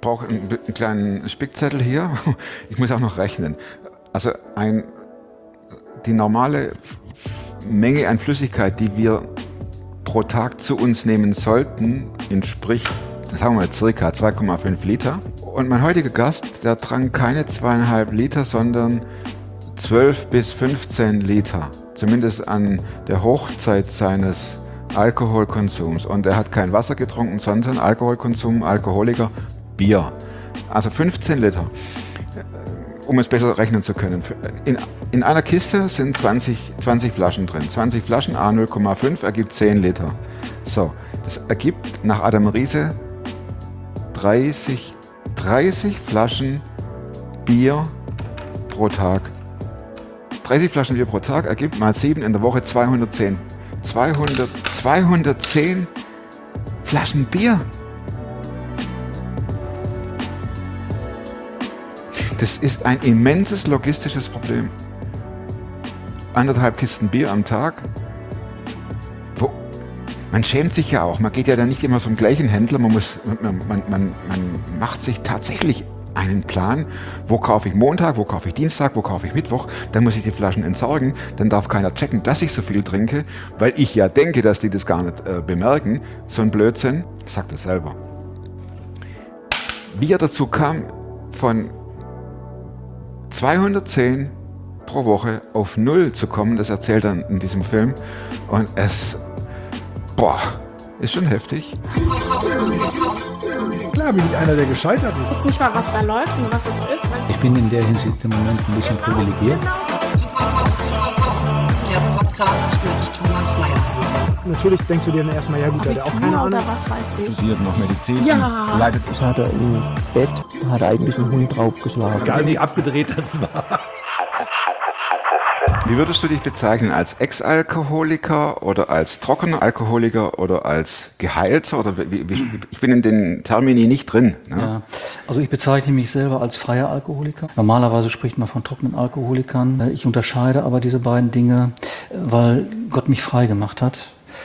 brauche einen kleinen Spickzettel hier. Ich muss auch noch rechnen. Also die normale Menge an Flüssigkeit, die wir pro Tag zu uns nehmen sollten, entspricht, sagen wir mal, circa 2,5 Liter. Und mein heutiger Gast, der trank keine 2,5 Liter, sondern 12 bis 15 Liter. Zumindest an der Hochzeit seines Alkoholkonsums. Und er hat kein Wasser getrunken, sondern Alkoholkonsum, Alkoholiker, Bier. Also 15 Liter, um es besser rechnen zu können. In einer Kiste sind 20 Flaschen drin. 20 Flaschen A 0,5 ergibt 10 Liter. So, das ergibt nach Adam Riese 30 Flaschen Bier pro Tag. 30 Flaschen Bier pro Tag ergibt mal 7 in der Woche 210. 210 Flaschen Bier. Das ist ein immenses logistisches Problem. 1,5 Kisten Bier am Tag. Man schämt sich ja auch. Man geht ja dann nicht immer zum gleichen Händler. Man macht sich tatsächlich einen Plan. Wo kaufe ich Montag, wo kaufe ich Dienstag, wo kaufe ich Mittwoch. Dann muss ich die Flaschen entsorgen. Dann darf keiner checken, dass ich so viel trinke, weil ich ja denke, dass die das gar nicht bemerken. So ein Blödsinn, sagt er selber. Wie er dazu kam, von 210 pro Woche auf 0 zu kommen, das erzählt er in diesem Film. Und es, ist schon heftig. Klar bin ich einer, der gescheitert ist. Ich weiß nicht mal, was da läuft und was es ist. Ich bin in der Hinsicht im Moment ein bisschen privilegiert. Der Podcast mit Thomas Mayer. Natürlich denkst du dir dann erstmal, ja gut, der hat auch keine Ahnung. Oder was weiß ich. Studiert noch Medizin. Ja. Leidet. Das hat er im Bett, hat er eigentlich einen Hund draufgeschlagen. Egal wie abgedreht das war. Wie würdest du dich bezeichnen? Als Ex-Alkoholiker oder als trockener Alkoholiker oder als Geheilter? Oder ich bin in den Termini nicht drin. Ne? Ja, also ich bezeichne mich selber als freier Alkoholiker. Normalerweise spricht man von trockenen Alkoholikern. Ich unterscheide aber diese beiden Dinge, weil Gott mich frei gemacht hat.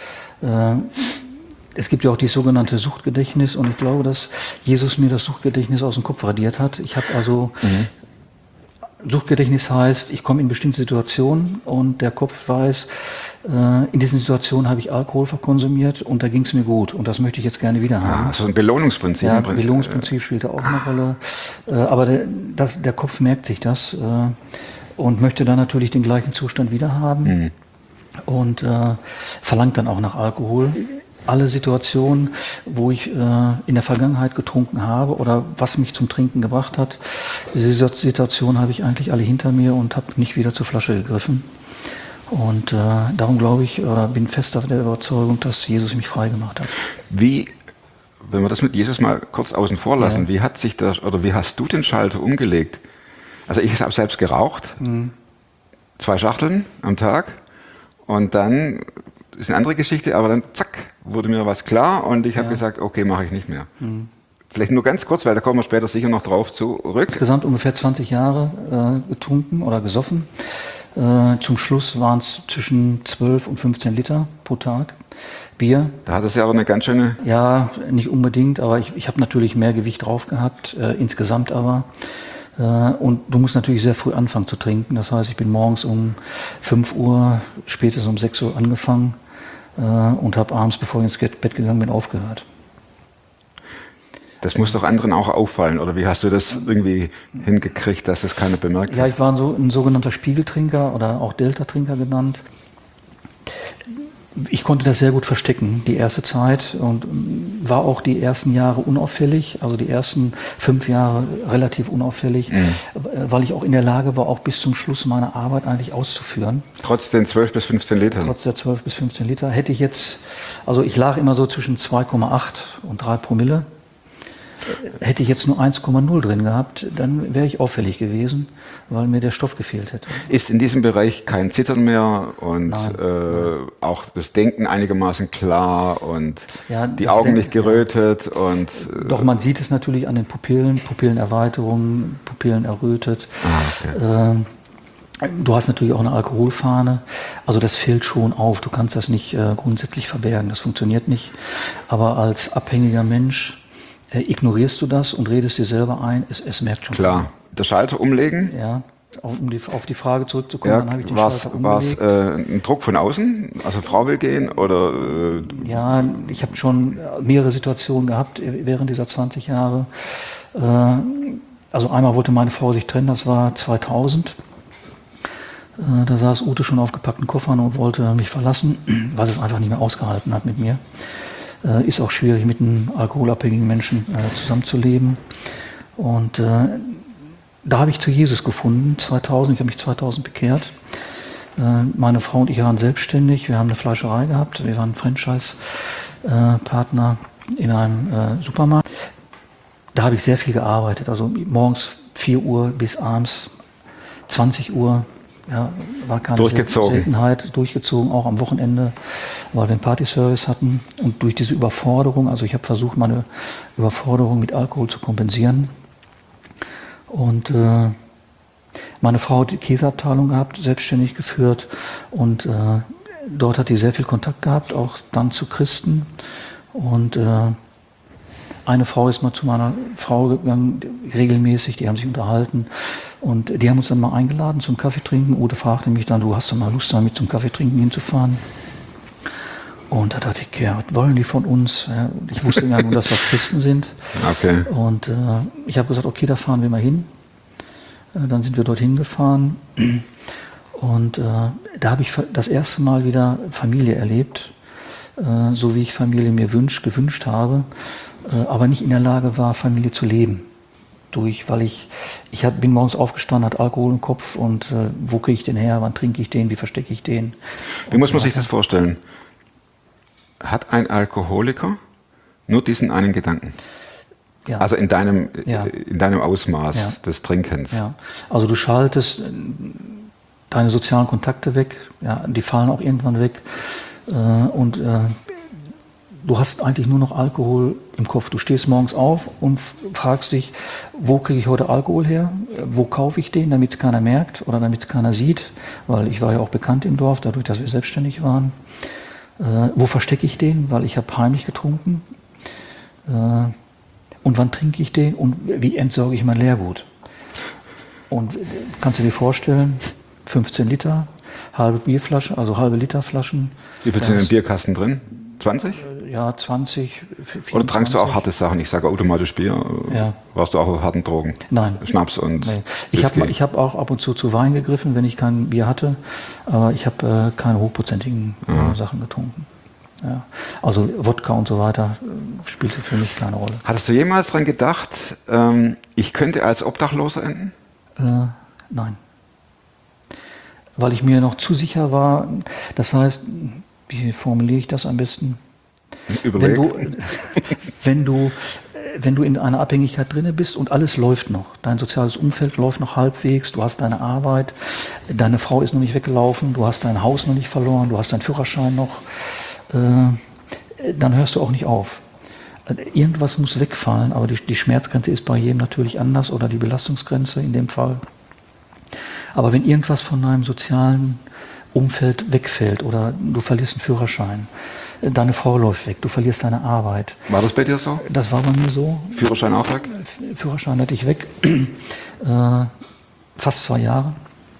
Es gibt ja auch die sogenannte Suchtgedächtnis und ich glaube, dass Jesus mir das Suchtgedächtnis aus dem Kopf radiert hat. Ich habe also Suchtgedächtnis heißt, ich komme in bestimmte Situationen und der Kopf weiß, in diesen Situationen habe ich Alkohol verkonsumiert und da ging es mir gut und das möchte ich jetzt gerne wieder haben. Also ein Belohnungsprinzip. Ja, Belohnungsprinzip spielt da auch eine Rolle. Aber der Kopf merkt sich das und möchte dann natürlich den gleichen Zustand wieder haben und verlangt dann auch nach Alkohol. Alle Situationen, wo ich in der Vergangenheit getrunken habe oder was mich zum Trinken gebracht hat, diese Situation habe ich eigentlich alle hinter mir und habe nicht wieder zur Flasche gegriffen. Und darum glaube ich, oder bin fest der Überzeugung, dass Jesus mich frei gemacht hat. Wenn wir das mit Jesus mal kurz außen vor lassen, wie hast du den Schalter umgelegt? Also ich habe selbst geraucht, 2 Schachteln am Tag und dann ist eine andere Geschichte, aber dann zack, wurde mir was klar und ich habe gesagt, okay, mache ich nicht mehr. Vielleicht nur ganz kurz, weil da kommen wir später sicher noch drauf zurück. Insgesamt ungefähr 20 Jahre getrunken oder gesoffen. Zum Schluss waren es zwischen 12 und 15 Liter pro Tag Bier. Da hat es ja aber eine ganz schöne... Ja, nicht unbedingt, aber ich habe natürlich mehr Gewicht drauf gehabt, insgesamt aber. Und du musst natürlich sehr früh anfangen zu trinken. Das heißt, ich bin morgens um 5 Uhr, spätestens um 6 Uhr angefangen und habe abends, bevor ich ins Bett gegangen bin, aufgehört. Das muss doch anderen auch auffallen, oder wie hast du das irgendwie hingekriegt, dass das keiner bemerkt hat? Ja, ich war ein sogenannter Spiegeltrinker oder auch Delta-Trinker genannt. Ich konnte das sehr gut verstecken, die erste Zeit, und war auch die ersten Jahre unauffällig, also die ersten 5 Jahre relativ unauffällig, weil ich auch in der Lage war, auch bis zum Schluss meine Arbeit eigentlich auszuführen. Trotz den 12 bis 15 Litern? Trotz der 12 bis 15 Liter. Hätte ich jetzt, also ich lag immer so zwischen 2,8 und 3 Promille. Hätte ich jetzt nur 1,0 drin gehabt, dann wäre ich auffällig gewesen, weil mir der Stoff gefehlt hätte. Ist in diesem Bereich kein Zittern mehr und Nein. Auch das Denken einigermaßen klar und Ja, die das Augen nicht gerötet? Und Doch, man sieht es natürlich an den Pupillen, Pupillenerweiterungen, Pupillen errötet. okay. Du hast natürlich auch eine Alkoholfahne, also das fällt schon auf. Du kannst das nicht grundsätzlich verbergen, das funktioniert nicht. Aber als abhängiger Mensch ignorierst du das und redest dir selber ein, es merkt schon. Klar. Der Schalter umlegen? Ja, auf die Frage zurückzukommen, Ja, dann habe ich den war Schalter es umgelegt. ein Druck von außen? Also Frau will gehen oder Ja, ich habe schon mehrere Situationen gehabt während dieser 20 Jahre. Also einmal wollte meine Frau sich trennen, das war 2000. Da saß Ute schon auf gepackten Koffern und wollte mich verlassen, weil sie es einfach nicht mehr ausgehalten hat mit mir. Ist auch schwierig, mit einem alkoholabhängigen Menschen zusammenzuleben. Und da habe ich zu Jesus gefunden, 2000. Ich habe mich 2000 bekehrt. Meine Frau und ich waren selbstständig. Wir haben eine Fleischerei gehabt. Wir waren Franchise-Partner in einem Supermarkt. Da habe ich sehr viel gearbeitet. Also morgens 4 Uhr bis abends 20 Uhr. Ja, war keine Durchgezogen. Seltenheit, durchgezogen, auch am Wochenende, weil wir einen Partyservice hatten. Und durch diese Überforderung, also ich habe versucht, meine Überforderung mit Alkohol zu kompensieren. Und meine Frau hat die Käseabteilung gehabt, selbstständig geführt. Und dort hat die sehr viel Kontakt gehabt, auch dann zu Christen. Und eine Frau ist mal zu meiner Frau gegangen, regelmäßig, die haben sich unterhalten. Und die haben uns dann mal eingeladen zum Kaffee trinken. Ute fragte mich dann, du hast doch mal Lust, damit zum Kaffee trinken hinzufahren? Und da dachte ich, ja, was wollen die von uns? Ja, ich wusste ja nur, dass das Christen sind. okay. Und ich habe gesagt, okay, da fahren wir mal hin. Dann sind wir dorthin gefahren. Und da habe ich das erste Mal wieder Familie erlebt, so wie ich Familie mir gewünscht habe, aber nicht in der Lage war, Familie zu leben. Weil ich bin morgens aufgestanden, hatte Alkohol im Kopf und wo kriege ich den her, wann trinke ich den, wie verstecke ich den? Wie muss man sich das vorstellen? Hat ein Alkoholiker nur diesen einen Gedanken? Ja. Also in deinem Ja. Ausmaß Ja. des Trinkens? Ja, also du schaltest deine sozialen Kontakte weg, ja, die fallen auch irgendwann weg und du hast eigentlich nur noch Alkohol im Kopf. Du stehst morgens auf und fragst dich, wo kriege ich heute Alkohol her? Wo kaufe ich den, damit es keiner merkt oder damit es keiner sieht? Weil ich war ja auch bekannt im Dorf, dadurch, dass wir selbstständig waren. Wo verstecke ich den? Weil ich habe heimlich getrunken. Und wann trinke ich den? Und wie entsorge ich mein Leergut? Und kannst du dir vorstellen, 15 Liter, halbe Bierflasche, also halbe Liter Flaschen. Wie viel sind in den Bierkasten drin? 20? Ja, 20, 24. Oder trankst du auch harte Sachen? Ich sage automatisch Bier. Ja. Warst du auch auf harten Drogen? Nein. Schnaps und Nee. Ich Whisky? hab auch ab und zu Wein gegriffen, wenn ich kein Bier hatte, aber ich habe keine hochprozentigen Sachen getrunken. Ja. Also Wodka und so weiter spielte für mich keine Rolle. Hattest du jemals dran gedacht, ich könnte als Obdachloser enden? Nein. Weil ich mir noch zu sicher war, das heißt, wie formuliere ich das am besten? Überleg. Wenn du in einer Abhängigkeit drinne bist und alles läuft noch, dein soziales Umfeld läuft noch halbwegs, du hast deine Arbeit, deine Frau ist noch nicht weggelaufen, du hast dein Haus noch nicht verloren, du hast deinen Führerschein noch, dann hörst du auch nicht auf. Irgendwas muss wegfallen, aber die Schmerzgrenze ist bei jedem natürlich anders oder die Belastungsgrenze in dem Fall. Aber wenn irgendwas von deinem sozialen Umfeld wegfällt oder du verlierst einen Führerschein, deine Frau läuft weg, du verlierst deine Arbeit. War das bei dir so? Das war bei mir so. Führerschein auch weg? Führerschein hatte ich weg, fast 2 Jahre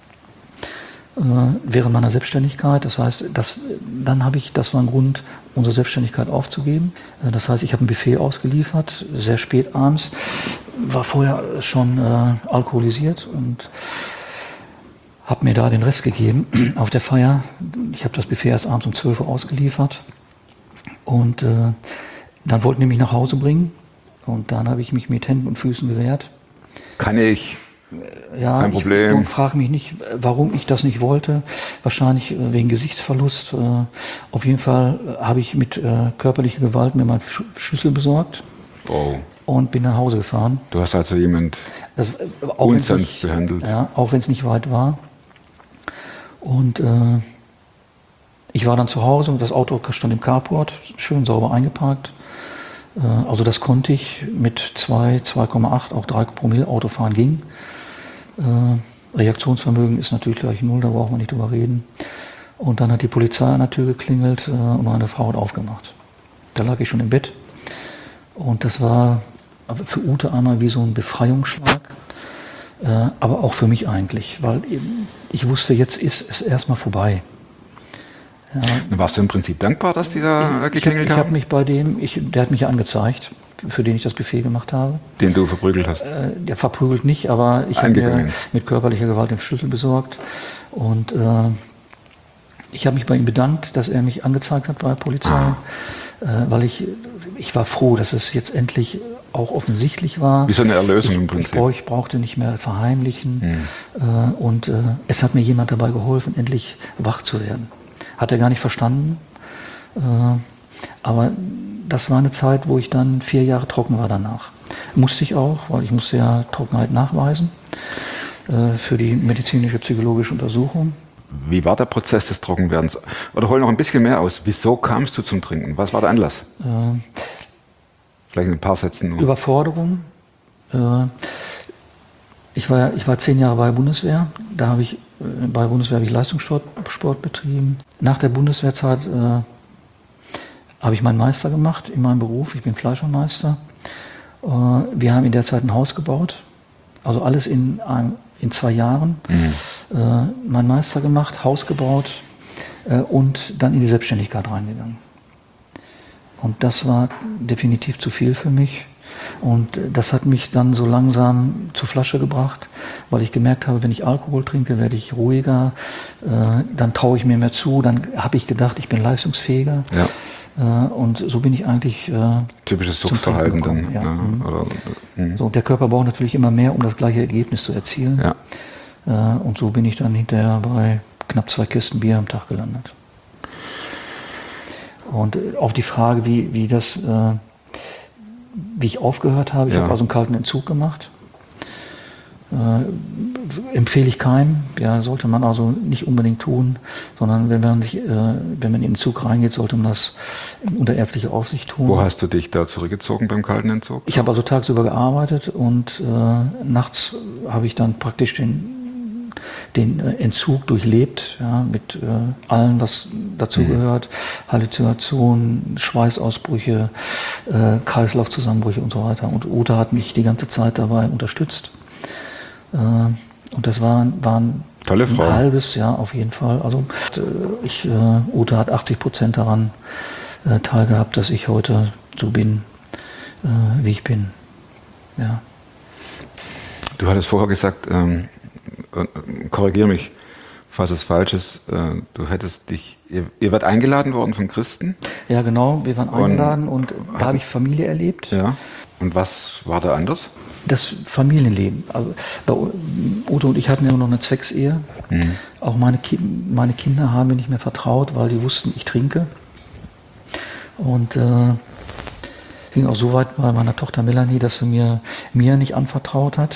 während meiner Selbstständigkeit. Das heißt, das war ein Grund, unsere Selbstständigkeit aufzugeben. Das heißt, ich habe ein Buffet ausgeliefert, sehr spät abends, war vorher schon alkoholisiert und habe mir da den Rest gegeben auf der Feier. Ich habe das Buffet erst abends um 12 Uhr ausgeliefert und dann wollten die mich nach Hause bringen und dann habe ich mich mit Händen und Füßen gewehrt. Kann ich. Ja, Kein Problem. Ich frage mich nicht, warum ich das nicht wollte. Wahrscheinlich wegen Gesichtsverlust. Auf jeden Fall habe ich mit körperlicher Gewalt mir meinen Schlüssel besorgt Oh. und bin nach Hause gefahren. Du hast also jemand Auch wenn's unsanft nicht- behandelt. Ja, auch wenn es nicht weit war. Und ich war dann zu Hause und das Auto stand im Carport, schön sauber eingeparkt. Also das konnte ich mit 2,8, auch 3 Promille Autofahren ging. Reaktionsvermögen ist natürlich gleich 0, da braucht man nicht drüber reden. Und dann hat die Polizei an der Tür geklingelt und meine Frau hat aufgemacht. Da lag ich schon im Bett und das war für Ute einmal wie so ein Befreiungsschlag, aber auch für mich eigentlich, weil ich wusste, jetzt ist es erstmal vorbei. Ja. Warst du im Prinzip dankbar, dass die da geklingelt Ich habe haben? mich bei dem, der hat mich ja angezeigt, für den ich das Buffet gemacht habe. Den du verprügelt hast? Der verprügelt nicht, aber ich habe mir Eingegangen. mit körperlicher Gewalt den Schlüssel besorgt. Und ich habe mich bei ihm bedankt, dass er mich angezeigt hat bei der Polizei, weil ich war froh, dass es jetzt endlich auch offensichtlich war. Wie so eine Erlösung im Prinzip. Ich brauchte nicht mehr verheimlichen. Und es hat mir jemand dabei geholfen, endlich wach zu werden. Hat er gar nicht verstanden. Aber das war eine Zeit, wo ich dann 4 Jahre trocken war danach. Musste ich auch, weil ich musste ja Trockenheit nachweisen für die medizinische, psychologische Untersuchung. Wie war der Prozess des Trockenwerdens? Oder hol noch ein bisschen mehr aus. Wieso kamst du zum Trinken? Was war der Anlass? Vielleicht in ein paar Sätzen nur. Überforderung. Ich war 10 Jahre bei der Bundeswehr. Bei der Bundeswehr habe ich Leistungssport betrieben. Nach der Bundeswehrzeit habe ich meinen Meister gemacht in meinem Beruf. Ich bin Fleischermeister. Wir haben in der Zeit ein Haus gebaut. Also alles in 2 Jahren. Meinen Meister gemacht, Haus gebaut und dann in die Selbstständigkeit reingegangen. Und das war definitiv zu viel für mich. Und das hat mich dann so langsam zur Flasche gebracht, weil ich gemerkt habe, wenn ich Alkohol trinke, werde ich ruhiger, dann traue ich mir mehr zu, dann habe ich gedacht, ich bin leistungsfähiger. Ja. Und so bin ich eigentlich Typisches zum Trinken Suchtverhalten gekommen, dann. ja. Ne? Oder, So, der Körper braucht natürlich immer mehr, um das gleiche Ergebnis zu erzielen. ja. Und so bin ich dann hinterher bei knapp 2 Kisten Bier am Tag gelandet. Und auf die Frage, wie ich aufgehört habe, ich Ja. habe also einen kalten Entzug gemacht. Empfehle ich keinem, ja, sollte man also nicht unbedingt tun, sondern wenn man in den Entzug reingeht, sollte man das unter ärztlicher Aufsicht tun. Wo hast du dich da zurückgezogen beim kalten Entzug? Ich habe also tagsüber gearbeitet und nachts habe ich dann praktisch den Entzug durchlebt, ja, mit allem, was dazu gehört, Halluzinationen, Schweißausbrüche, Kreislaufzusammenbrüche und so weiter. Und Ute hat mich die ganze Zeit dabei unterstützt. Und das waren Tolle Frau. ein halbes Jahr auf jeden Fall. Also Ute hat 80% daran teilgehabt, dass ich heute so bin, wie ich bin. Ja. Du hattest vorher gesagt, korrigiere mich, falls es falsch ist, du hättest ihr wart eingeladen worden von Christen? Ja, genau, wir waren eingeladen und da habe ich Familie erlebt. Ja. Und was war da anders? Das Familienleben. Also Ute und ich hatten ja noch eine Zwecksehe. Auch meine Kinder haben mir nicht mehr vertraut, weil die wussten, ich trinke. Und es ging auch so weit bei meiner Tochter Melanie, dass sie mir nicht anvertraut hat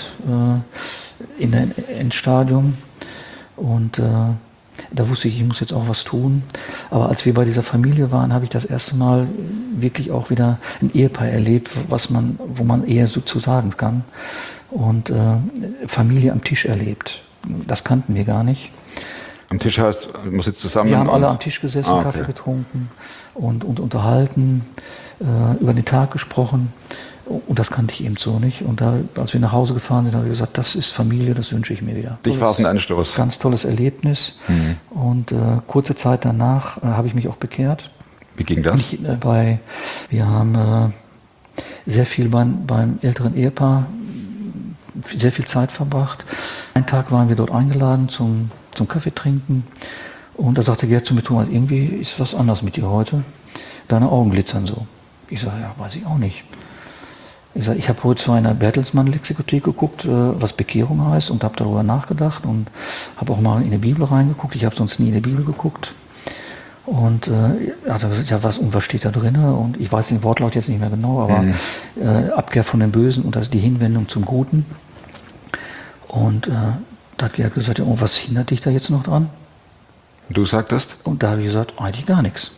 in der Endstadium. Und da wusste ich muss jetzt auch was tun. Aber als wir bei dieser Familie waren, habe ich das erste Mal wirklich auch wieder ein Ehepaar erlebt, wo man eher so zu sagen kann. Und Familie am Tisch erlebt. Das kannten wir gar nicht. Am Tisch heißt, man sitzt zusammen? Wir haben alle am Tisch gesessen, okay. Kaffee getrunken und unterhalten, über den Tag gesprochen. Und das kannte ich eben so nicht. Und da, als wir nach Hause gefahren sind, habe ich gesagt, das ist Familie, das wünsche ich mir wieder. Dich war es ein Anstoß. Ganz tolles Erlebnis. Und kurze Zeit danach habe ich mich auch bekehrt. Wie ging das? Wir haben sehr viel beim älteren Ehepaar, sehr viel Zeit verbracht. Einen Tag waren wir dort eingeladen zum Kaffee trinken. Und da sagte Gerd zu mir, Thomas, irgendwie ist was anders mit dir heute. Deine Augen glitzern so. Ich sage, ja, weiß ich auch nicht. Ich habe heute zwar in der Bertelsmann-Lexikothek geguckt, was Bekehrung heißt, und habe darüber nachgedacht und habe auch mal in die Bibel reingeguckt. Ich habe sonst nie in die Bibel geguckt. Und er hat gesagt, ja, und was steht da drin? Und ich weiß den Wortlaut jetzt nicht mehr genau, aber Abkehr von dem Bösen und das ist die Hinwendung zum Guten. Und da hat Gerd gesagt, ja, was hindert dich da jetzt noch dran? Du sagtest? Und da habe ich gesagt, eigentlich gar nichts.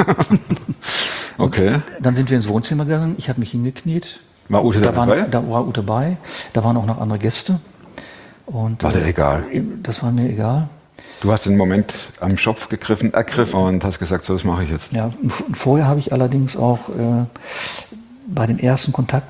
Okay. Dann sind wir ins Wohnzimmer gegangen, ich habe mich hingekniet. War Ute dabei? Da war Ute dabei, da waren auch noch andere Gäste. Und, War dir egal? Das war mir egal. Du hast den Moment am Schopf ergriffen und hast gesagt, so, das mache ich jetzt. Ja, und vorher habe ich allerdings auch bei den ersten Kontakten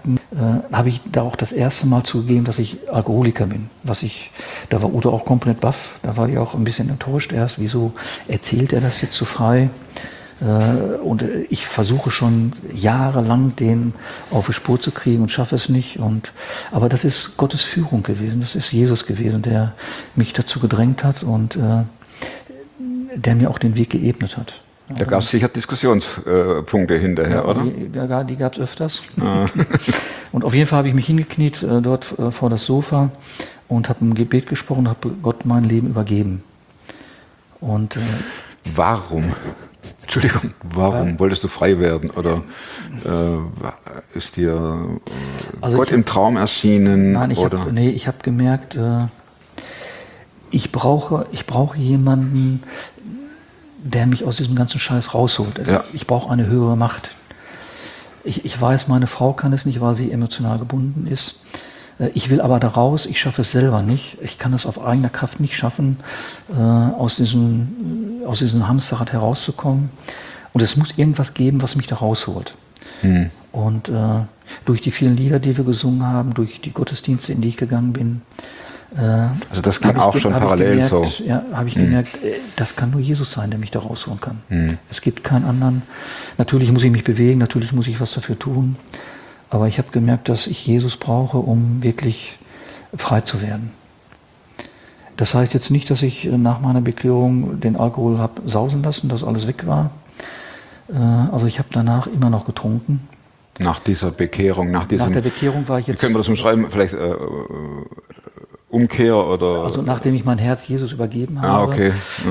habe ich da auch das erste Mal zugegeben, dass ich Alkoholiker bin. Da war Udo auch komplett baff, da war die auch ein bisschen enttäuscht erst, wieso erzählt er das jetzt so frei? Und ich versuche schon jahrelang, den auf die Spur zu kriegen und schaffe es nicht. Aber das ist Gottes Führung gewesen, das ist Jesus gewesen, der mich dazu gedrängt hat und der mir auch den Weg geebnet hat. Da gab es sicher Diskussionspunkte hinterher, Ja, oder? Die gab es öfters. Und auf jeden Fall habe ich mich hingekniet dort vor das Sofa und habe ein Gebet gesprochen, habe Gott mein Leben übergeben. Und Warum? Entschuldigung, warum wolltest du frei werden? Oder ist dir Also Gott im Traum erschienen? nein, ich habe gemerkt, ich brauche jemanden, der mich aus diesem ganzen Scheiß rausholt. Ja. Ich brauche eine höhere Macht. Ich weiß, meine Frau kann es nicht, weil sie emotional gebunden ist. Ich will aber da raus, ich schaffe es selber nicht. Ich kann es auf eigener Kraft nicht schaffen, aus diesem Hamsterrad herauszukommen. Und es muss irgendwas geben, was mich da rausholt. Und durch die vielen Lieder, die wir gesungen haben, durch die Gottesdienste, in die ich gegangen bin, Also das ging auch schon parallel so. Ja, habe ich gemerkt, das kann nur Jesus sein, der mich da rausholen kann. Es gibt keinen anderen. Natürlich muss ich mich bewegen, natürlich muss ich was dafür tun. Aber ich habe gemerkt, dass ich Jesus brauche, um wirklich frei zu werden. Das heißt jetzt nicht, dass ich nach meiner Bekehrung den Alkohol habe sausen lassen, dass alles weg war. Also ich habe danach immer noch getrunken. Nach dieser Bekehrung, nach der Bekehrung war ich jetzt... Wie können wir das umschreiben? Vielleicht Umkehr oder... Also nachdem ich mein Herz Jesus übergeben habe, okay.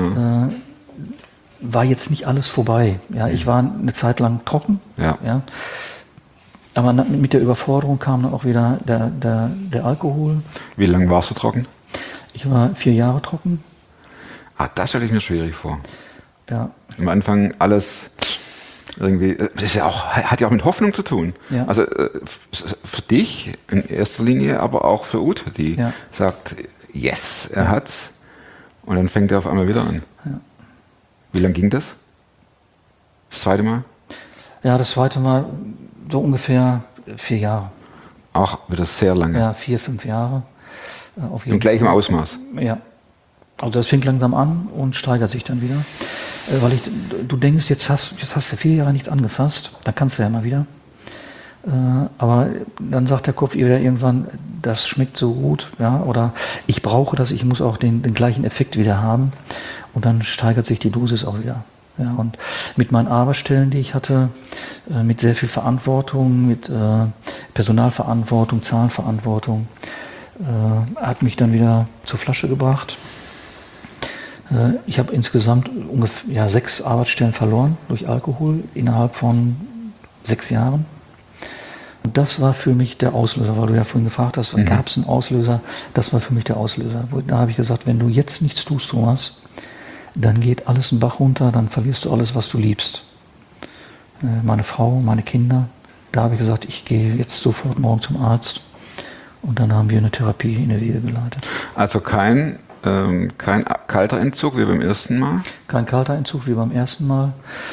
war jetzt nicht alles vorbei. Ja, ich war eine Zeit lang trocken. Ja. Aber mit der Überforderung kam dann auch wieder der Alkohol. Wie lange warst du trocken? Ich war 4 Jahre trocken. Das stelle ich mir schwierig vor. Ja. Am Anfang alles irgendwie, das ist ja auch, hat ja auch mit Hoffnung zu tun. Ja. Also für dich in erster Linie, aber auch für Ute, die sagt, yes, er hat's. Und dann fängt er auf einmal wieder an. Ja. Wie lange ging das? Das zweite Mal? Ja, das zweite Mal so ungefähr 4 Jahre. Auch wieder sehr lange. Ja, 4, 5 Jahre. Auf jeden Im gleichen Fall. Ausmaß. Ja. Also das fängt langsam an und steigert sich dann wieder. Weil du denkst, jetzt hast du 4 Jahre nichts angefasst, dann kannst du ja mal wieder. Aber dann sagt der Kopf wieder irgendwann, das schmeckt so gut, ja, oder ich brauche das, ich muss auch den gleichen Effekt wieder haben. Und dann steigert sich die Dosis auch wieder. Ja, und mit meinen Arbeitsstellen, die ich hatte, mit sehr viel Verantwortung, mit Personalverantwortung, Zahlenverantwortung, hat mich dann wieder zur Flasche gebracht. Ich habe insgesamt ungefähr 6 Arbeitsstellen verloren durch Alkohol innerhalb von 6 Jahren. Und das war für mich der Auslöser, weil du ja vorhin gefragt hast, gab es einen Auslöser? Das war für mich der Auslöser. Da habe ich gesagt, wenn du jetzt nichts tust, Thomas, dann geht alles einen Bach runter, dann verlierst du alles, was du liebst. Meine Frau, meine Kinder. Da habe ich gesagt, ich gehe jetzt sofort morgen zum Arzt. Und dann haben wir eine Therapie in der Wege geleitet. Also kein kalter Entzug wie beim ersten Mal? Kein kalter Entzug wie beim ersten Mal.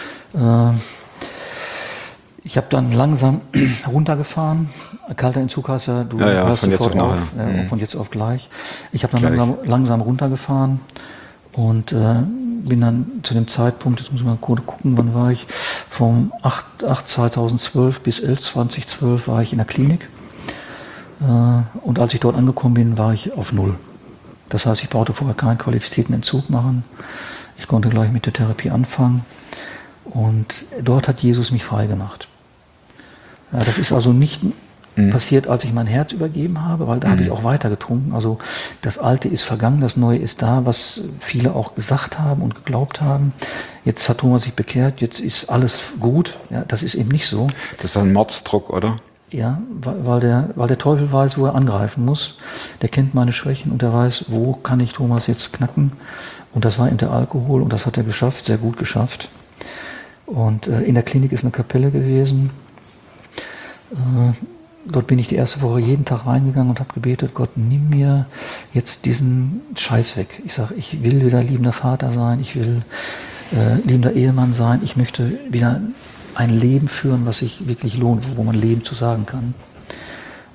Ich habe dann langsam runtergefahren. Kalter Entzug heißt ja, du hörst von sofort jetzt auf auf, von jetzt auf gleich. Ich habe dann langsam runtergefahren und bin dann zu dem Zeitpunkt, jetzt muss ich mal kurz gucken, wann war ich, vom 8/2012 bis 11/2012 war ich in der Klinik. Und als ich dort angekommen bin, war ich auf 0. Das heißt, ich brauchte vorher keinen qualifizierten Entzug machen. Ich konnte gleich mit der Therapie anfangen. Und dort hat Jesus mich frei gemacht. Ja, das ist also nicht passiert, als ich mein Herz übergeben habe, weil da habe ich auch weiter getrunken. Also das Alte ist vergangen, das Neue ist da, was viele auch gesagt haben und geglaubt haben. Jetzt hat Thomas sich bekehrt, jetzt ist alles gut. Ja, das ist eben nicht so. Das ist ein Mordsdruck, oder? Ja, weil der Teufel weiß, wo er angreifen muss. Der kennt meine Schwächen und der weiß, wo kann ich Thomas jetzt knacken. Und das war eben der Alkohol und das hat er geschafft, sehr gut geschafft. Und in der Klinik ist eine Kapelle gewesen. Dort bin ich die erste Woche jeden Tag reingegangen und habe gebetet, Gott, nimm mir jetzt diesen Scheiß weg. Ich sage, ich will wieder liebender Vater sein, ich will liebender Ehemann sein, ich möchte wieder ein Leben führen, was sich wirklich lohnt, wo man Leben zu sagen kann.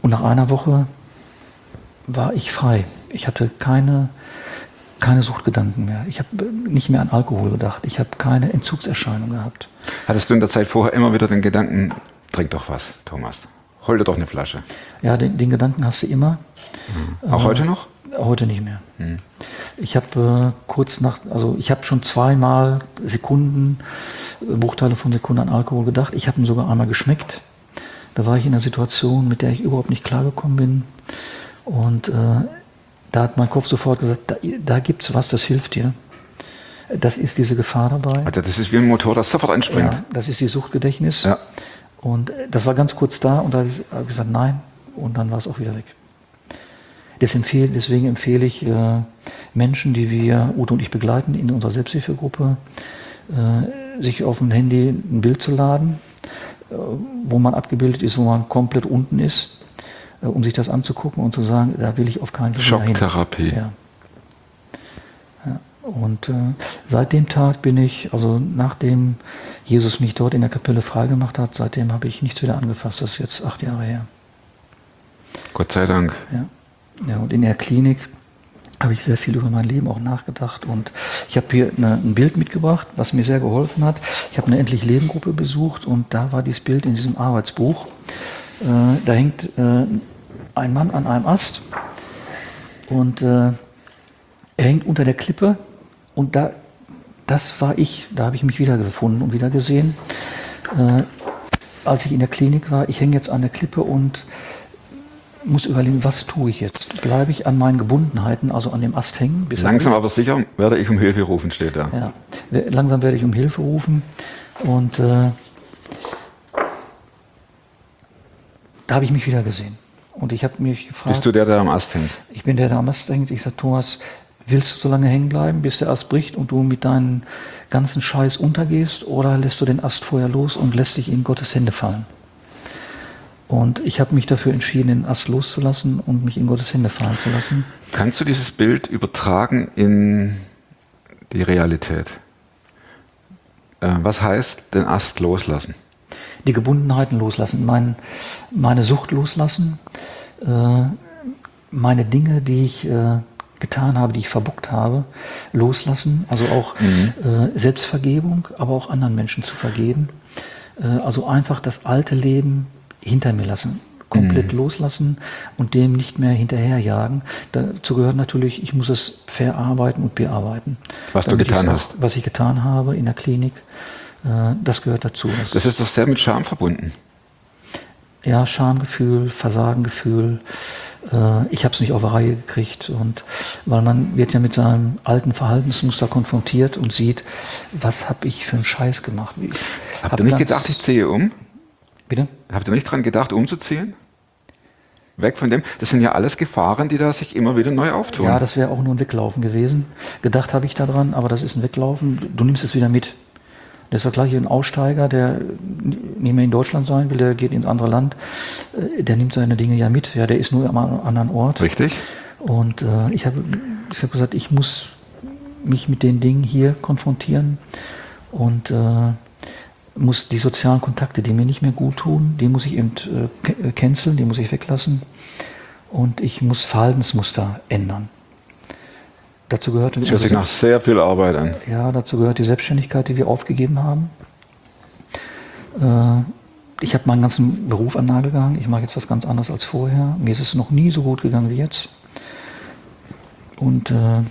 Und nach einer Woche war ich frei. Ich hatte keine Suchtgedanken mehr. Ich habe nicht mehr an Alkohol gedacht. Ich habe keine Entzugserscheinung gehabt. Hattest du in der Zeit vorher immer wieder den Gedanken, trink doch was, Thomas, hol dir doch eine Flasche? Ja, den Gedanken hast du immer. Auch heute noch? Heute nicht mehr. Ich habe ich habe schon zweimal Bruchteile von Sekunden an Alkohol gedacht. Ich habe ihn sogar einmal geschmeckt. Da war ich in einer Situation, mit der ich überhaupt nicht klargekommen bin. Und da hat mein Kopf sofort gesagt, da gibt es was, das hilft dir. Das ist diese Gefahr dabei. Also das ist wie ein Motor, das sofort anspringt. Ja, das ist die Suchtgedächtnis. Ja. Und das war ganz kurz da und da habe ich gesagt, nein. Und dann war es auch wieder weg. Deswegen empfehle ich Menschen, die Ute und ich begleiten in unserer Selbsthilfegruppe, sich auf dem Handy ein Bild zu laden, wo man abgebildet ist, wo man komplett unten ist, um sich das anzugucken und zu sagen, da will ich auf keinen Fall hin. Schocktherapie. Ja. Ja. Und seit dem Tag bin ich, also nachdem Jesus mich dort in der Kapelle freigemacht hat, seitdem habe ich nichts wieder angefasst. Das ist jetzt 8 Jahre her. Gott sei Dank. Ja. Ja, und in der Klinik habe ich sehr viel über mein Leben auch nachgedacht. Und ich habe hier ein Bild mitgebracht, was mir sehr geholfen hat. Ich habe eine Endlich-Leben-Gruppe besucht und da war dieses Bild in diesem Arbeitsbuch. Da hängt ein Mann an einem Ast und er hängt unter der Klippe und das war ich. Da habe ich mich wiedergefunden und wieder gesehen. Als ich in der Klinik war, ich hänge jetzt an der Klippe und muss überlegen, was tue ich jetzt? Bleibe ich an meinen Gebundenheiten, also an dem Ast hängen? Langsam aber sicher werde ich um Hilfe rufen, steht da. Ja, langsam werde ich um Hilfe rufen. Und da habe ich mich wieder gesehen. Und ich habe mich gefragt... Bist du der am Ast hängt? Ich bin der am Ast hängt. Ich sage, Thomas, willst du so lange hängen bleiben, bis der Ast bricht und du mit deinem ganzen Scheiß untergehst? Oder lässt du den Ast vorher los und lässt dich in Gottes Hände fallen? Und ich habe mich dafür entschieden, den Ast loszulassen und mich in Gottes Hände fallen zu lassen. Kannst du dieses Bild übertragen in die Realität? Was heißt den Ast loslassen? Die Gebundenheiten loslassen, meine Sucht loslassen, meine Dinge, die ich getan habe, die ich verbockt habe, loslassen. Also auch Selbstvergebung, aber auch anderen Menschen zu vergeben. Also einfach das alte Leben hinter mir lassen, komplett loslassen und dem nicht mehr hinterherjagen. Dazu gehört natürlich, ich muss es verarbeiten und bearbeiten. Was du getan hast. Was ich getan habe in der Klinik, das gehört dazu. Das ist doch sehr mit Scham verbunden. Ja, Schamgefühl, Versagengefühl. Ich habe es nicht auf die Reihe gekriegt. Und weil man wird ja mit seinem alten Verhaltensmuster konfrontiert und sieht, was habe ich für einen Scheiß gemacht. Habt ihr nicht gedacht, ich ziehe um? Bitte? Habt ihr nicht dran gedacht, umzuziehen? Weg von dem? Das sind ja alles Gefahren, die da sich immer wieder neu auftun. Ja, das wäre auch nur ein Weglaufen gewesen. Gedacht habe ich daran, aber das ist ein Weglaufen. Du nimmst es wieder mit. Das ist doch gleich ein Aussteiger, der nicht mehr in Deutschland sein will, der geht ins andere Land. Der nimmt seine Dinge ja mit. Ja, der ist nur am anderen Ort. Richtig. Und ich hab gesagt, ich muss mich mit den Dingen hier konfrontieren und muss die sozialen Kontakte, die mir nicht mehr gut tun, die muss ich eben canceln, die muss ich weglassen und ich muss Verhaltensmuster ändern. Dazu gehört das hört sich nach sehr viel Arbeit an. Ja, dazu gehört die Selbstständigkeit, die wir aufgegeben haben. Ich habe meinen ganzen Beruf an den Nagel gehangen. Ich mache jetzt was ganz anderes als vorher. Mir ist es noch nie so gut gegangen wie jetzt. Und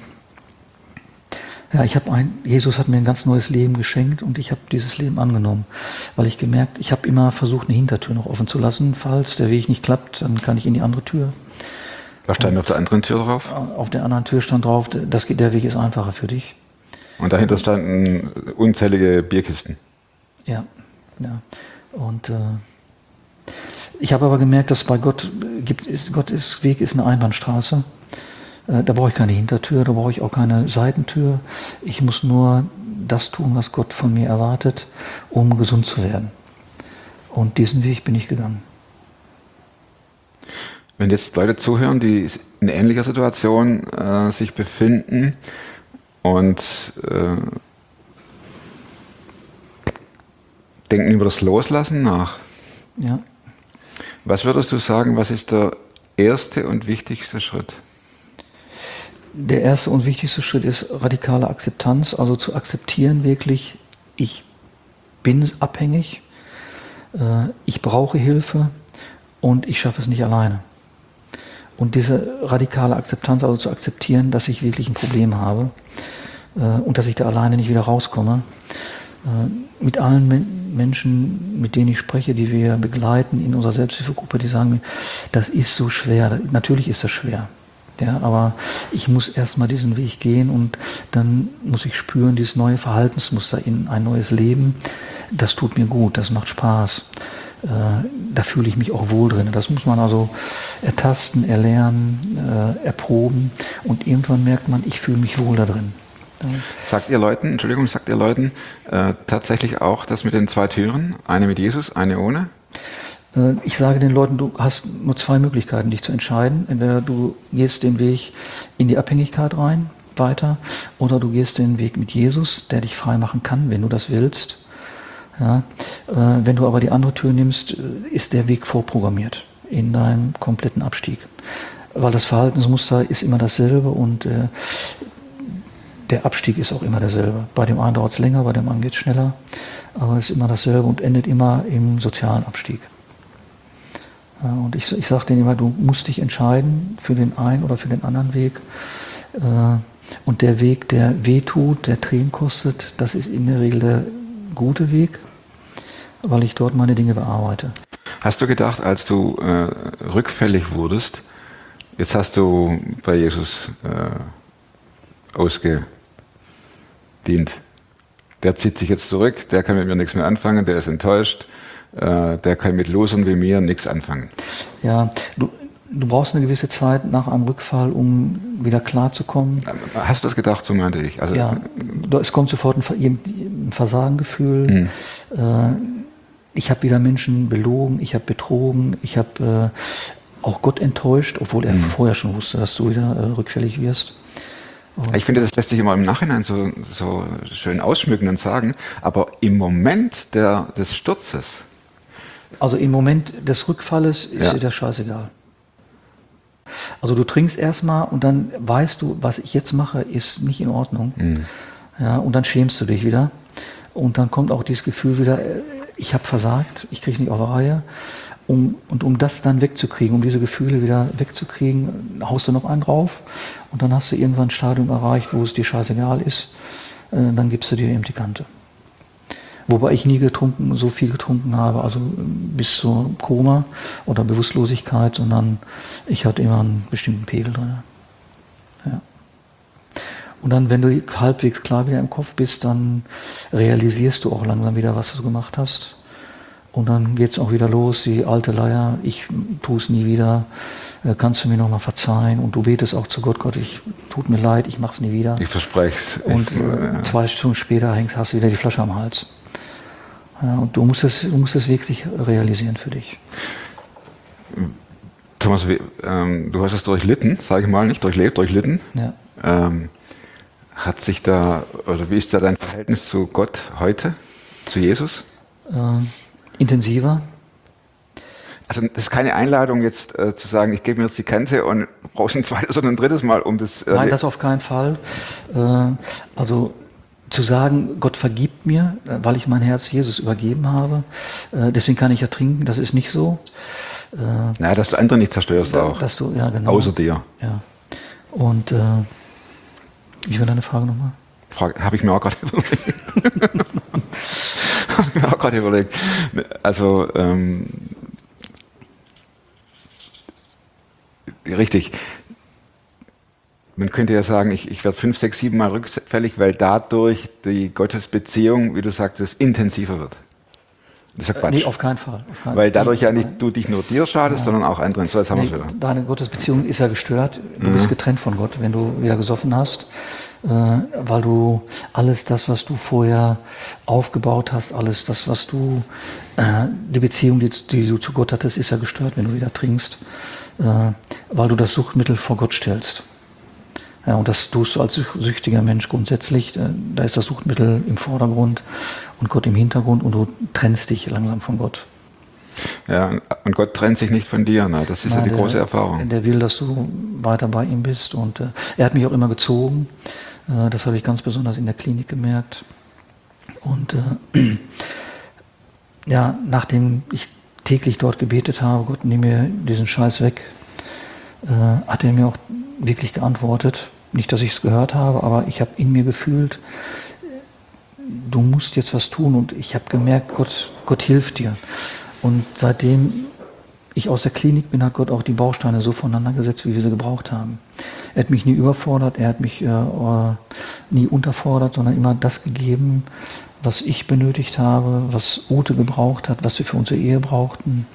ja, Jesus hat mir ein ganz neues Leben geschenkt und ich habe dieses Leben angenommen, weil ich gemerkt, ich habe immer versucht, eine Hintertür noch offen zu lassen. Falls der Weg nicht klappt, dann kann ich in die andere Tür. Was stand auf der anderen Tür drauf? Auf der anderen Tür stand drauf, der Weg ist einfacher für dich. Und dahinter standen unzählige Bierkisten. Ja, ja. Und ich habe aber gemerkt, dass bei Gottes Weg ist eine Einbahnstraße. Da brauche ich keine Hintertür, da brauche ich auch keine Seitentür. Ich muss nur das tun, was Gott von mir erwartet, um gesund zu werden. Und diesen Weg bin ich gegangen. Wenn jetzt Leute zuhören, die in ähnlicher Situation sich befinden und denken über das Loslassen nach. Ja. Was würdest du sagen, was ist der erste und wichtigste Schritt? Der erste und wichtigste Schritt ist radikale Akzeptanz, also zu akzeptieren wirklich, ich bin abhängig, ich brauche Hilfe und ich schaffe es nicht alleine. Und diese radikale Akzeptanz, also zu akzeptieren, dass ich wirklich ein Problem habe und dass ich da alleine nicht wieder rauskomme. Mit allen Menschen, mit denen ich spreche, die wir begleiten in unserer Selbsthilfegruppe, die sagen mir, das ist so schwer. Natürlich ist das schwer. Ja, aber ich muss erstmal diesen Weg gehen und dann muss ich spüren, dieses neue Verhaltensmuster in ein neues Leben, das tut mir gut, das macht Spaß. Da fühle ich mich auch wohl drin. Das muss man also ertasten, erlernen, erproben und irgendwann merkt man, ich fühle mich wohl da drin. Sagt ihr Leuten tatsächlich auch das mit den 2 Türen, eine mit Jesus, eine ohne? Ich sage den Leuten, du hast nur 2 Möglichkeiten, dich zu entscheiden. Entweder du gehst den Weg in die Abhängigkeit rein, weiter, oder du gehst den Weg mit Jesus, der dich frei machen kann, wenn du das willst. Ja, wenn du aber die andere Tür nimmst, ist der Weg vorprogrammiert in deinem kompletten Abstieg. Weil das Verhaltensmuster ist immer dasselbe und der Abstieg ist auch immer derselbe. Bei dem einen dauert es länger, bei dem anderen geht es schneller, aber es ist immer dasselbe und endet immer im sozialen Abstieg. Und ich sage denen immer, du musst dich entscheiden für den einen oder für den anderen Weg. Und der Weg, der wehtut, der Tränen kostet, das ist in der Regel der gute Weg, weil ich dort meine Dinge bearbeite. Hast du gedacht, als du rückfällig wurdest, jetzt hast du bei Jesus ausgedient, der zieht sich jetzt zurück, der kann mit mir nichts mehr anfangen, der ist enttäuscht, der kann mit Losern wie mir nichts anfangen. Ja, du brauchst eine gewisse Zeit nach einem Rückfall, um wieder klarzukommen. Hast du das gedacht, so meinte ich? Also, ja, es kommt sofort ein Versagengefühl. Ich habe wieder Menschen belogen, ich habe betrogen, ich habe auch Gott enttäuscht, obwohl er vorher schon wusste, dass du wieder rückfällig wirst. Ich finde, das lässt sich immer im Nachhinein so schön ausschmücken und sagen, aber im Moment des Sturzes. Also im Moment des Rückfalles ist dir das scheißegal. Also du trinkst erstmal und dann weißt du, was ich jetzt mache, ist nicht in Ordnung. Ja, und dann schämst du dich wieder. Und dann kommt auch dieses Gefühl wieder, ich habe versagt, ich kriege nicht auf die Reihe. Um das dann wegzukriegen, um diese Gefühle wieder wegzukriegen, haust du noch einen drauf und dann hast du irgendwann ein Stadium erreicht, wo es dir scheißegal ist, dann gibst du dir eben die Kante. Wobei ich nie so viel getrunken habe, also bis zu Koma oder Bewusstlosigkeit, sondern ich hatte immer einen bestimmten Pegel drin. Ja. Und dann, wenn du halbwegs klar wieder im Kopf bist, dann realisierst du auch langsam wieder, was du gemacht hast. Und dann geht es auch wieder los, die alte Leier, ich tue es nie wieder, kannst du mir nochmal verzeihen? Und du betest auch zu Gott, tut mir leid, ich mach's nie wieder. Ich verspreche es. Und 2 Stunden später hast du wieder die Flasche am Hals. Ja, und du musst es wirklich realisieren für dich. Thomas, du hast es durchlitten, sage ich mal, nicht durchlebt, durchlitten. Ja. Hat sich wie ist da dein Verhältnis zu Gott heute, zu Jesus? Intensiver. Also das ist keine Einladung jetzt zu sagen, ich gebe mir jetzt die Kante und brauchst ein zweites oder ein drittes Mal, um das... Nein, das auf keinen Fall. Also zu sagen, Gott vergibt mir, weil ich mein Herz Jesus übergeben habe, deswegen kann ich ja trinken, das ist nicht so. Dass du andere nicht zerstörst auch. Dass du, ja, genau. Außer dir. Ja. Und wie war deine Frage nochmal? Habe ich mir auch gerade überlegt. Also, richtig. Man könnte ja sagen, ich werde 5, 6, 7 Mal rückfällig, weil dadurch die Gottesbeziehung, wie du sagtest, intensiver wird. Das ist ja Quatsch. Nee, auf keinen Fall. Weil dadurch ja nicht du dich nur dir schadest, sondern auch anderen. So, jetzt haben wir es wieder. Deine Gottesbeziehung ist ja gestört. Du bist getrennt von Gott, wenn du wieder gesoffen hast. Weil du alles das, was du vorher aufgebaut hast, alles das, was du, die Beziehung, die du zu Gott hattest, ist ja gestört, wenn du wieder trinkst, weil du das Suchtmittel vor Gott stellst. Ja, und das tust du als süchtiger Mensch grundsätzlich. Da ist das Suchtmittel im Vordergrund und Gott im Hintergrund und du trennst dich langsam von Gott. Ja, und Gott trennt sich nicht von dir. Ne? Das ist ja die große Erfahrung. Der will, dass du weiter bei ihm bist. Und er hat mich auch immer gezogen. Das habe ich ganz besonders in der Klinik gemerkt. Und ja, nachdem ich täglich dort gebetet habe, Gott, nimm mir diesen Scheiß weg, hat er mir auch wirklich geantwortet. Nicht, dass ich es gehört habe, aber ich habe in mir gefühlt, du musst jetzt was tun. Und ich habe gemerkt, Gott hilft dir. Und seitdem ich aus der Klinik bin, hat Gott auch die Bausteine so voneinander gesetzt, wie wir sie gebraucht haben. Er hat mich nie überfordert, er hat mich nie unterfordert, sondern immer das gegeben, was ich benötigt habe, was Ute gebraucht hat, was wir für unsere Ehe brauchten.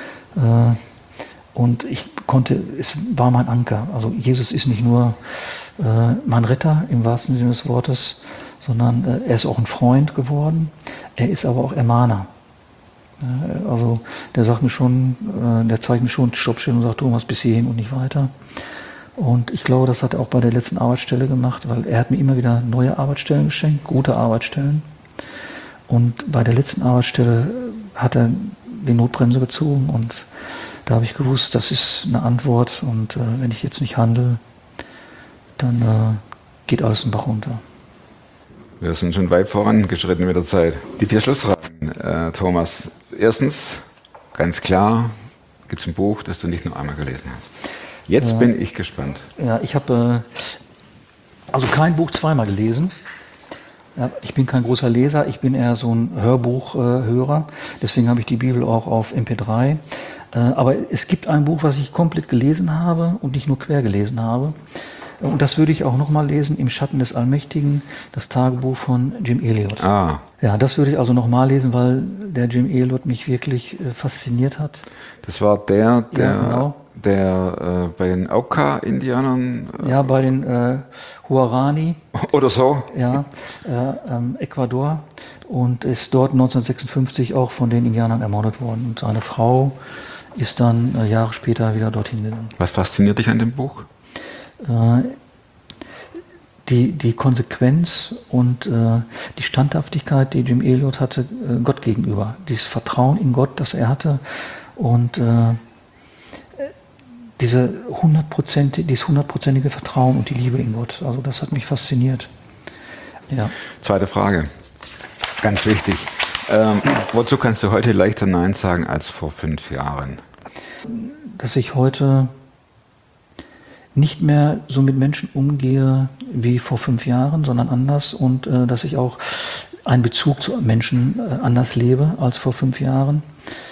Und es war mein Anker. Also Jesus ist nicht nur mein Retter im wahrsten Sinne des Wortes, sondern er ist auch ein Freund geworden. Er ist aber auch Ermahner. Also der sagt mir schon, der zeigt mir schon Stoppstellen und sagt, Thomas, bis hierhin und nicht weiter. Und ich glaube, das hat er auch bei der letzten Arbeitsstelle gemacht, weil er hat mir immer wieder neue Arbeitsstellen geschenkt, gute Arbeitsstellen. Und bei der letzten Arbeitsstelle hat er die Notbremse gezogen und da habe ich gewusst, das ist eine Antwort und wenn ich jetzt nicht handle, dann geht alles den Bach runter. Wir sind schon weit vorangeschritten mit der Zeit. Die 4 Schlussfragen, Thomas. Erstens, ganz klar, gibt es ein Buch, das du nicht nur einmal gelesen hast. Jetzt bin ich gespannt. Ja, ich habe also kein Buch zweimal gelesen. Ja, ich bin kein großer Leser, ich bin eher so ein Hörbuchhörer. Deswegen habe ich die Bibel auch auf MP3. Aber es gibt ein Buch, was ich komplett gelesen habe und nicht nur quer gelesen habe. Und das würde ich auch nochmal lesen, Im Schatten des Allmächtigen, das Tagebuch von Jim Elliot. Ah. Ja, das würde ich also nochmal lesen, weil der Jim Elliot mich wirklich fasziniert hat. Das war der genau. der bei den Auca-Indianern... Ja, bei den Huarani. Oder so. Ja, Ecuador. Und ist dort 1956 auch von den Indianern ermordet worden. Und seine Frau ist dann Jahre später wieder dorthin gegangen. Was fasziniert dich an dem Buch? Die Konsequenz und die Standhaftigkeit, die Jim Elliot hatte Gott gegenüber. Dieses Vertrauen in Gott, das er hatte und dieses hundertprozentige Vertrauen und die Liebe in Gott. Also das hat mich fasziniert. Ja. Zweite Frage, ganz wichtig. Wozu kannst du heute leichter Nein sagen als vor 5 Jahren? Dass ich heute nicht mehr so mit Menschen umgehe wie vor 5 Jahren, sondern anders und dass ich auch einen Bezug zu Menschen anders lebe als vor 5 Jahren,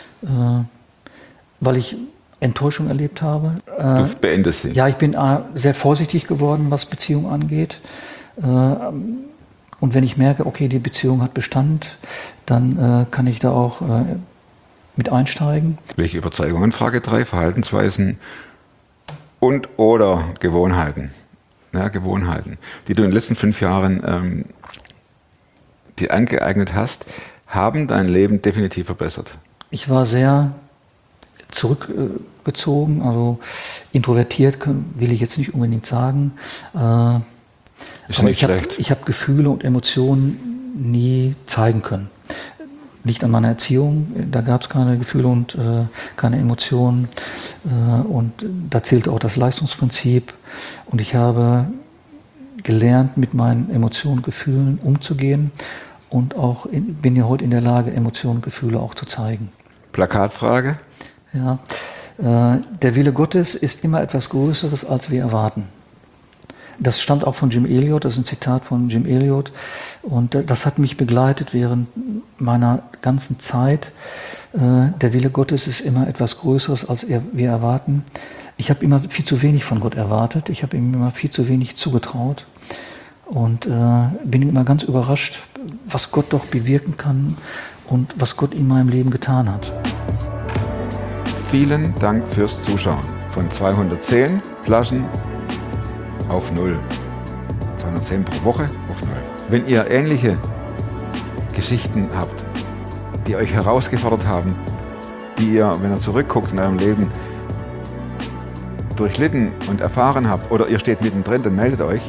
weil ich Enttäuschung erlebt habe. Du beendest sie. Ja, ich bin sehr vorsichtig geworden, was Beziehung angeht. Und wenn ich merke, okay, die Beziehung hat Bestand, dann kann ich da auch mit einsteigen. Welche Überzeugungen? Frage 3, Verhaltensweisen und oder Gewohnheiten. Ja, Gewohnheiten, die du in den letzten 5 Jahren dir angeeignet hast, haben dein Leben definitiv verbessert. Ich war sehr zurückgezogen, also introvertiert will ich jetzt nicht unbedingt sagen. Ist nicht schlecht. Ich habe Gefühle und Emotionen nie zeigen können. Liegt an meiner Erziehung, da gab es keine Gefühle und keine Emotionen. Und da zählte auch das Leistungsprinzip. Und ich habe gelernt, mit meinen Emotionen und Gefühlen umzugehen. Und auch bin ja heute in der Lage, Emotionen und Gefühle auch zu zeigen. Plakatfrage? Ja, der Wille Gottes ist immer etwas Größeres, als wir erwarten. Das stammt auch von Jim Elliot, das ist ein Zitat von Jim Elliot. Und das hat mich begleitet während meiner ganzen Zeit. Der Wille Gottes ist immer etwas Größeres, als wir erwarten. Ich habe immer viel zu wenig von Gott erwartet. Ich habe ihm immer viel zu wenig zugetraut. Und bin immer ganz überrascht, was Gott doch bewirken kann und was Gott in meinem Leben getan hat. Vielen Dank fürs Zuschauen. Von 210 Flaschen auf 0. 210 pro Woche auf 0. Wenn ihr ähnliche Geschichten habt, die euch herausgefordert haben, die ihr, wenn ihr zurückguckt in eurem Leben, durchlitten und erfahren habt, oder ihr steht mittendrin, dann meldet euch.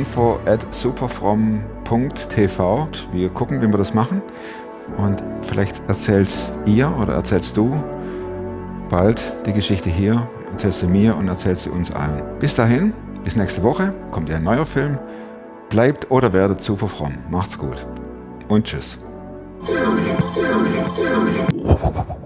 info@superfrom.tv. Wir gucken, wie wir das machen. Und vielleicht erzählst ihr oder erzählst du bald die Geschichte hier, erzählst du mir und erzählst sie uns allen. Bis dahin, bis nächste Woche, kommt ja ein neuer Film. Bleibt oder werdet super fromm. Macht's gut und tschüss.